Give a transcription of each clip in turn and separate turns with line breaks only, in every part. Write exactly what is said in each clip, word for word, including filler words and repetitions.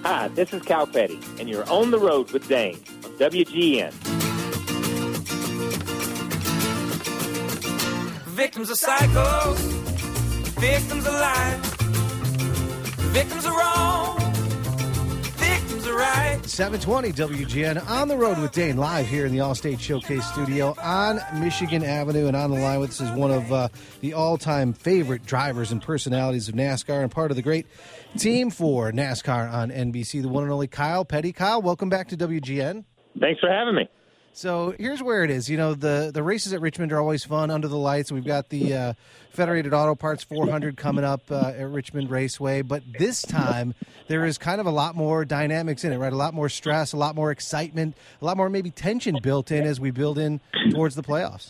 Hi, this is Cal Petty, and you're on the road with Dane on W G N.
Victims are psychos, victims are lying, victims are wrong, victims are right.
seven twenty W G N on the road with Dane, live here in the Allstate Showcase studio on Michigan Avenue. And on the line with us is one of uh, the all-time favorite drivers and personalities of NASCAR and part of the great team for NASCAR on N B C, the one and only Kyle Petty. Kyle, welcome back to W G N.
Thanks for having me.
So here's where it is. You know, the, the races at Richmond are always fun under the lights. We've got the uh, Federated Auto Parts four hundred coming up uh, at Richmond Raceway. But this time, there is kind of a lot more dynamics in it, right? A lot more stress, a lot more excitement, a lot more maybe tension built in as we build in towards the playoffs.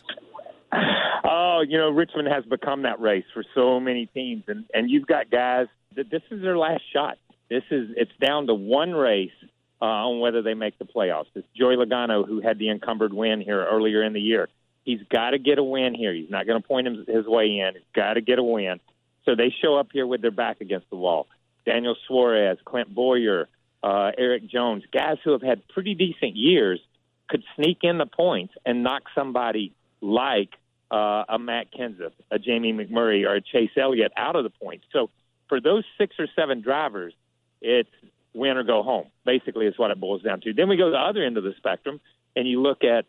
Oh, you know, Richmond has become that race for so many teams. And, and you've got guys that this is their last shot. This is It's down to one race. Uh, on whether they make the playoffs. It's Joey Logano who had the encumbered win here earlier in the year. He's got to get a win here. He's not going to point him, his way in. He's got to get a win. So they show up here with their back against the wall. Daniel Suarez, Clint Bowyer, uh, Eric Jones, guys who have had pretty decent years could sneak in the points and knock somebody like uh, a Matt Kenseth, a Jamie McMurray, or a Chase Elliott out of the points. So for those six or seven drivers, it's win or go home, basically, is what it boils down to. Then we go to the other end of the spectrum, and you look at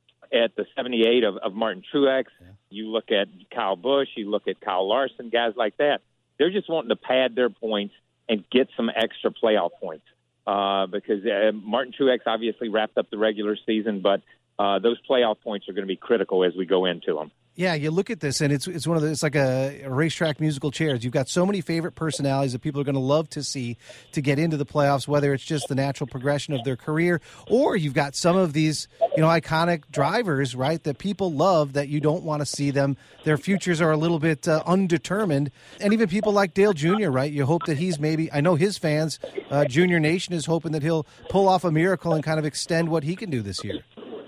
at the seventy-eight of, of Martin Truex. Yeah. You look at Kyle Busch. You look at Kyle Larson, guys like that. They're just wanting to pad their points and get some extra playoff points uh, because uh, Martin Truex obviously wrapped up the regular season, but uh, those playoff points are going to be critical as we go into them.
Yeah, you look at this, and it's it's one of the, it's like a, a racetrack musical chairs. You've got so many favorite personalities that people are going to love to see to get into the playoffs, whether it's just the natural progression of their career, or you've got some of these, you know, iconic drivers, right, that people love that you don't want to see them. Their futures are a little bit uh, undetermined, and even people like Dale Junior, right? You hope that he's maybe, I know his fans, uh, Junior Nation is hoping that he'll pull off a miracle and kind of extend what he can do this year.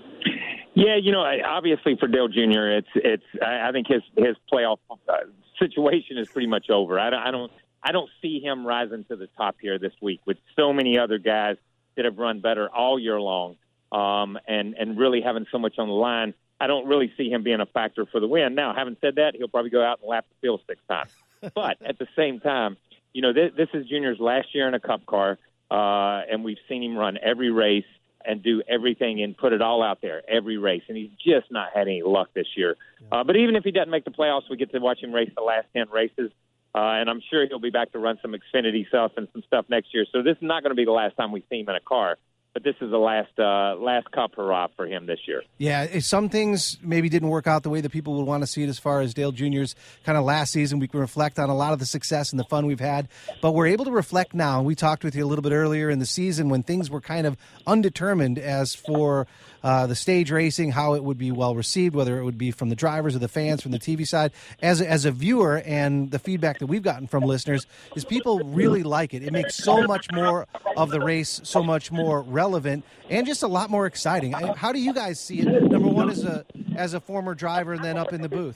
Yeah, you know, obviously for Dale Junior, it's it's. I think his his playoff uh, situation is pretty much over. I don't, I don't I don't see him rising to the top here this week with so many other guys that have run better all year long, um, and and really having so much on the line. I don't really see him being a factor for the win. Now, having said that, he'll probably go out and lap the field six times. But at the same time, you know, this, this is Junior's last year in a Cup car, uh, and we've seen him run every race and do everything and put it all out there, every race. And he's just not had any luck this year. Uh, but even if he doesn't make the playoffs, we get to watch him race the last ten races. Uh, and I'm sure he'll be back to run some Xfinity stuff and some stuff next year. So this is not going to be the last time we see him in a car. But this is the last uh, last Cup hurrah for him this year.
Yeah, some things maybe didn't work out the way that people would want to see it as far as Dale Junior's kind of last season. We can reflect on a lot of the success and the fun we've had. But we're able to reflect now. We talked with you a little bit earlier in the season when things were kind of undetermined as for uh, the stage racing, how it would be well received, whether it would be from the drivers or the fans, from the T V side. As, as a viewer, and the feedback that we've gotten from listeners is people really like it. It makes so much more of the race so much more relevant and just a lot more exciting. How do you guys see it? Number one, as a as a former driver, and then up in the booth.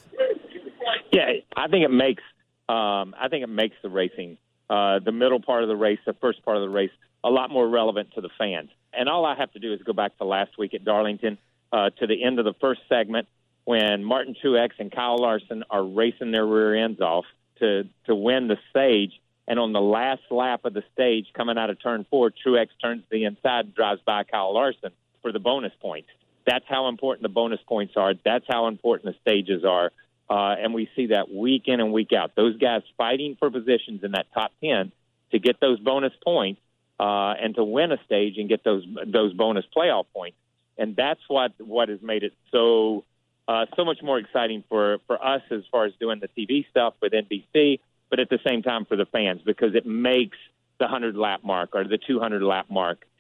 Yeah, I think it makes um, I think it makes the racing, uh, the middle part of the race, the first part of the race, a lot more relevant to the fans. And all I have to do is go back to last week at Darlington uh, to the end of the first segment when Martin Truex and Kyle Larson are racing their rear ends off to to win the stage. And on the last lap of the stage, coming out of turn four, Truex turns to the inside and drives by Kyle Larson for the bonus points. That's how important the bonus points are. That's how important the stages are. Uh, and we see that week in and week out. Those guys fighting for positions in that top ten to get those bonus points uh, and to win a stage and get those those bonus playoff points. And that's what, what has made it so uh, so much more exciting for, for us as far as doing the T V stuff with N B C, but at the same time for the fans, because it makes the hundred-lap mark or the two hundred-lap mark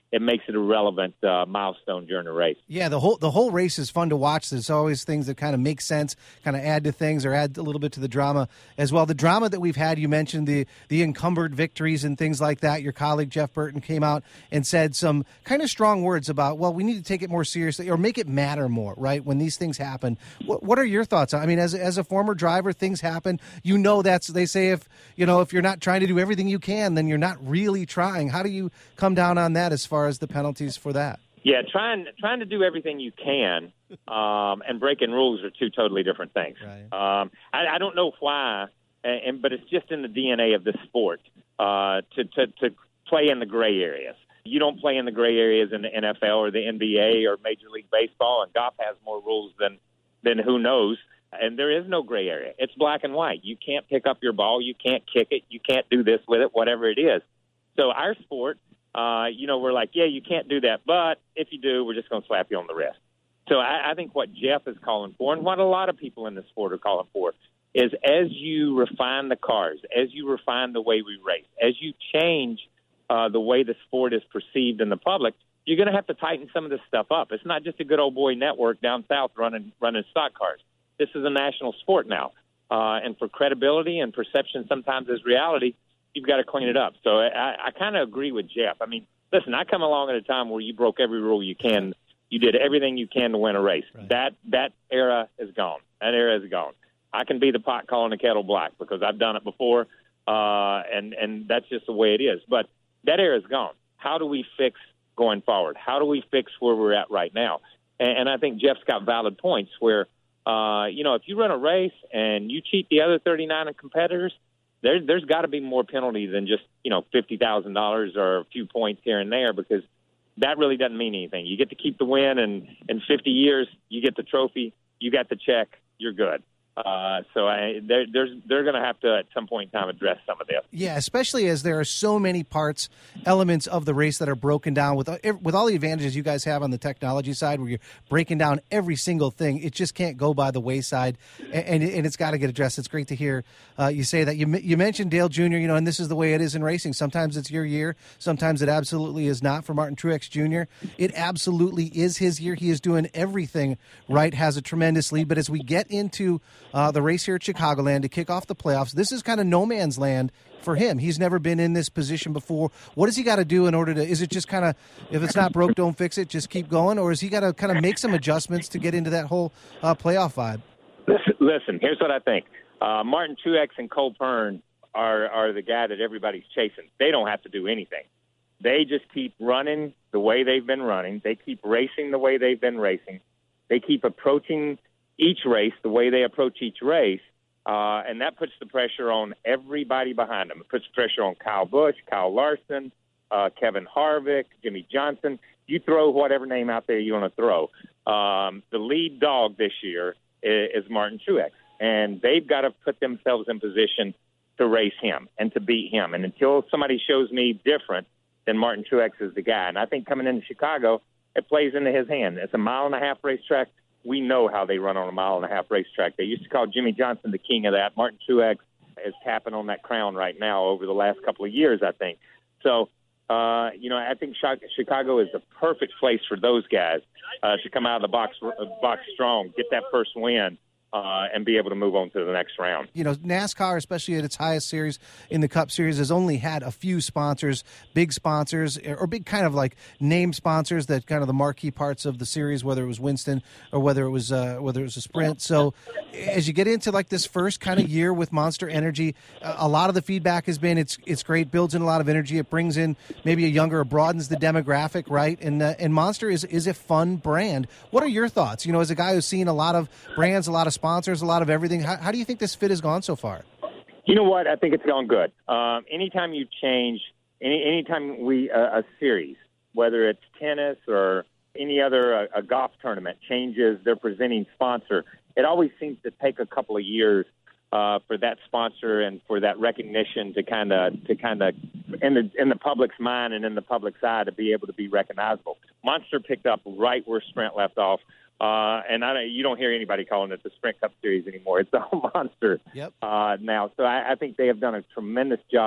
it makes it a relevant uh, milestone during the race.
Yeah, the whole the whole race is fun to watch. There's always things that kind of make sense, kind of add to things or add a little bit to the drama as well. The drama that we've had, you mentioned the the encumbered victories and things like that. Your colleague Jeff Burton came out and said some kind of strong words about, well, we need to take it more seriously or make it matter more, right, when these things happen. What, what are your thoughts? I mean, as as a former driver, things happen. You know, that's, they say if, you know, if you're not trying to do everything you can, then you're not really trying. How do you come down on that as far as the penalties for that?
Yeah, trying trying to do everything you can um, and breaking rules are two totally different things.
Right.
Um, I, I don't know why, and but it's just in the D N A of this sport uh, to, to to play in the gray areas. You don't play in the gray areas in the N F L or the N B A or Major League Baseball, and golf has more rules than than who knows. And there is no gray area. It's black and white. You can't pick up your ball. You can't kick it. You can't do this with it, whatever it is. So our sport, uh, you know, we're like, yeah, you can't do that. But if you do, we're just going to slap you on the wrist. So I, I think what Jeff is calling for, and what a lot of people in the sport are calling for, is as you refine the cars, as you refine the way we race, as you change uh, the way the sport is perceived in the public, you're going to have to tighten some of this stuff up. It's not just a good old boy network down south running running stock cars. This is a national sport now. Uh, and for credibility and perception sometimes as reality, you've got to clean it up. So I, I kind of agree with Jeff. I mean, listen, I come along at a time where you broke every rule you can. You did everything you can to win a race. Right. That that era is gone. That era is gone. I can be the pot calling the kettle black because I've done it before, uh, and, and that's just the way it is. But that era is gone. How do we fix going forward? How do we fix where we're at right now? And, and I think Jeff's got valid points where, uh, you know, if you run a race and you cheat the other thirty-nine competitors, there, there's got to be more penalty than just, you know, fifty thousand dollars or a few points here and there, because that really doesn't mean anything. You get to keep the win, and in fifty years, you get the trophy, you got the check, you're good. Uh, so I, they're, there's, they're going to have to, at some point in time, address some of this.
Yeah, especially as there are so many parts, elements of the race that are broken down with with all the advantages you guys have on the technology side, where you're breaking down every single thing. It just can't go by the wayside, and, and it's got to get addressed. It's great to hear uh, you say that. You you mentioned Dale Junior, you know, and this is the way it is in racing. Sometimes it's your year. Sometimes it absolutely is not. For Martin Truex Junior, it absolutely is his year. He is doing everything right, has a tremendous lead. But as we get into Uh, the race here at Chicagoland to kick off the playoffs, this is kind of no man's land for him. He's never been in this position before. What does he got to do in order to, is it just kind of, if it's not broke, don't fix it, just keep going? Or is he got to kind of make some adjustments to get into that whole uh, playoff vibe?
Listen, listen, here's what I think. Uh, Martin Truex and Cole Pearn are, are the guy that everybody's chasing. They don't have to do anything. They just keep running the way they've been running. They keep racing the way they've been racing. They keep approaching each race the way they approach each race, uh, and that puts the pressure on everybody behind them. It puts pressure on Kyle Busch, Kyle Larson, uh, Kevin Harvick, Jimmy Johnson. You throw whatever name out there you want to throw. Um, the lead dog this year is, is Martin Truex, and they've got to put themselves in position to race him and to beat him. And until somebody shows me different, then Martin Truex is the guy. And I think coming into Chicago, it plays into his hand. It's a mile and a half racetrack. We know how they run on a mile and a half racetrack. They used to call Jimmy Johnson the king of that. Martin Truex is tapping on that crown right now over the last couple of years, I think. So, uh, you know, I think Chicago is the perfect place for those guys uh, to come out of the box, uh, box strong, get that first win, Uh, and be able to move on to the next round.
You know, NASCAR, especially at its highest series in the Cup Series, has only had a few sponsors, big sponsors, or big kind of like name sponsors that kind of the marquee parts of the series, whether it was Winston or whether it was uh, whether it was a Sprint. So as you get into like this first kind of year with Monster Energy, a lot of the feedback has been it's it's great, builds in a lot of energy, it brings in maybe a younger, it broadens the demographic, right? And uh, and Monster is is a fun brand. What are your thoughts? You know, as a guy who's seen a lot of brands, a lot of sponsors, a lot of everything. How, how do you think this fit has gone so far?
You know what? I think it's gone good. Um, anytime you change, any anytime we uh, a series, whether it's tennis or any other uh, a golf tournament, changes their presenting sponsor, it always seems to take a couple of years uh, for that sponsor and for that recognition to kind of to kind of in the in the public's mind and in the public's eye to be able to be recognizable. Monster picked up right where Sprint left off. Uh, and I, you don't hear anybody calling it the Sprint Cup Series anymore. It's all Monster
yep.
uh, now. So I, I think they have done a tremendous job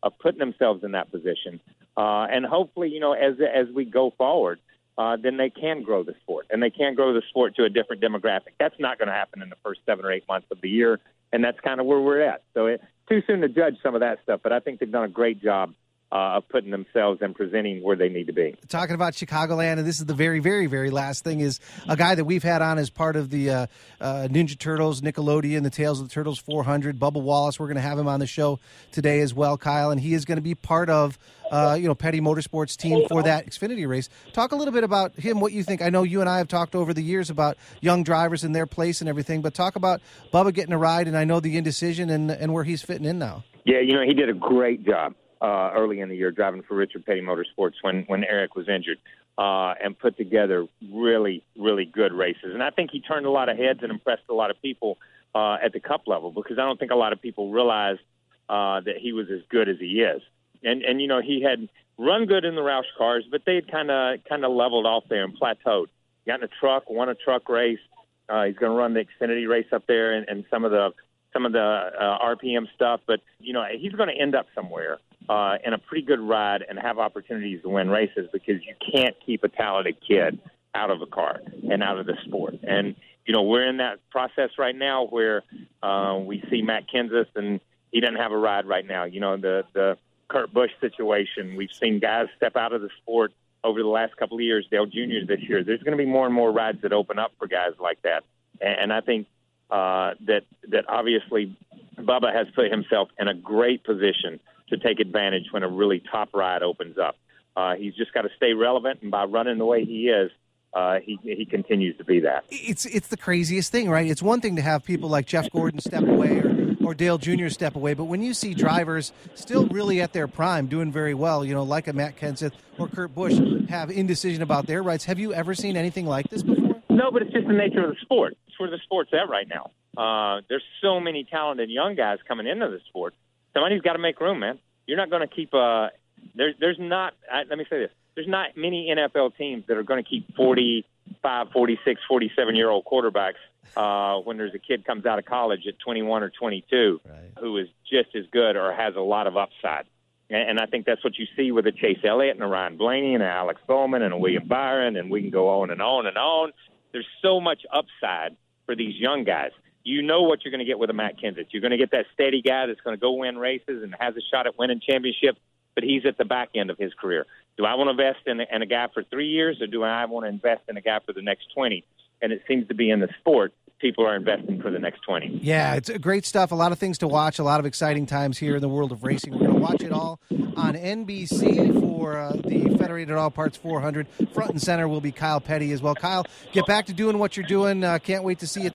of putting themselves in that position. Uh, and hopefully, you know, as as we go forward, uh, then they can grow the sport, and they can grow the sport to a different demographic. That's not going to happen in the first seven or eight months of the year, and that's kind of where we're at. So it's too soon to judge some of that stuff, but I think they've done a great job Uh, of putting themselves and presenting where they need to be.
Talking about Chicagoland, and this is the very, very, very last thing, is a guy that we've had on as part of the uh, uh, Ninja Turtles, Nickelodeon, the Tales of the Turtles four hundred, Bubba Wallace. We're going to have him on the show today as well, Kyle, and he is going to be part of uh, you know Petty Motorsports team for that Xfinity race. Talk a little bit about him, what you think. I know you and I have talked over the years about young drivers and their place and everything, but talk about Bubba getting a ride, and I know the indecision and, and where he's fitting in now.
Yeah, you know, he did a great job. Uh, early in the year, driving for Richard Petty Motorsports when, when Eric was injured, uh, and put together really, really good races. And I think he turned a lot of heads and impressed a lot of people uh, at the Cup level, because I don't think a lot of people realized uh, that he was as good as he is. And, and you know, he had run good in the Roush cars, but they had kind of kind of leveled off there and plateaued. Got in a truck, won a truck race. Uh, he's going to run the Xfinity race up there and, and some of the some of the uh, R P M stuff. But, you know, he's going to end up somewhere Uh, and a pretty good ride and have opportunities to win races, because you can't keep a talented kid out of a car and out of the sport. And, you know, we're in that process right now where uh, we see Matt Kenseth, and he doesn't have a ride right now. You know, the, the Kurt Busch situation, we've seen guys step out of the sport over the last couple of years, Dale Junior this year. There's going to be more and more rides that open up for guys like that. And, and I think uh, that, that obviously Bubba has put himself in a great position to take advantage when a really top ride opens up. Uh, he's just got to stay relevant, and by running the way he is, uh, he he continues to be that.
It's it's the craziest thing, right? It's one thing to have people like Jeff Gordon step away or, or Dale Junior step away, but when you see drivers still really at their prime, doing very well, you know, like a Matt Kenseth or Kurt Busch, have indecision about their rides. Have you ever seen anything like this before?
No, but it's just the nature of the sport. It's where the sport's at right now. Uh, there's so many talented young guys coming into the sport. Somebody's got to make room, man. You're not going to keep uh, – there's, there's not – let me say this. There's not many N F L teams that are going to keep forty-five, forty-six, forty-seven-year-old quarterbacks uh, when there's a kid comes out of college at twenty-one or twenty-two right. who is just as good or has a lot of upside. And, and I think that's what you see with a Chase Elliott and a Ryan Blaney and an Alex Bowman and a William Byron, and we can go on and on and on. There's so much upside for these young guys. You know what you're going to get with a Matt Kenseth. You're going to get that steady guy that's going to go win races and has a shot at winning championships, but he's at the back end of his career. Do I want to invest in a, in a guy for three years, or do I want to invest in a guy for the next twenty? And it seems to be in the sport, people are investing for the next twenty.
Yeah, it's great stuff. A lot of things to watch, a lot of exciting times here in the world of racing. We're going to watch it all on N B C for uh, the Federated All Parts four hundred. Front and center will be Kyle Petty as well. Kyle, get back to doing what you're doing. Uh, can't wait to see you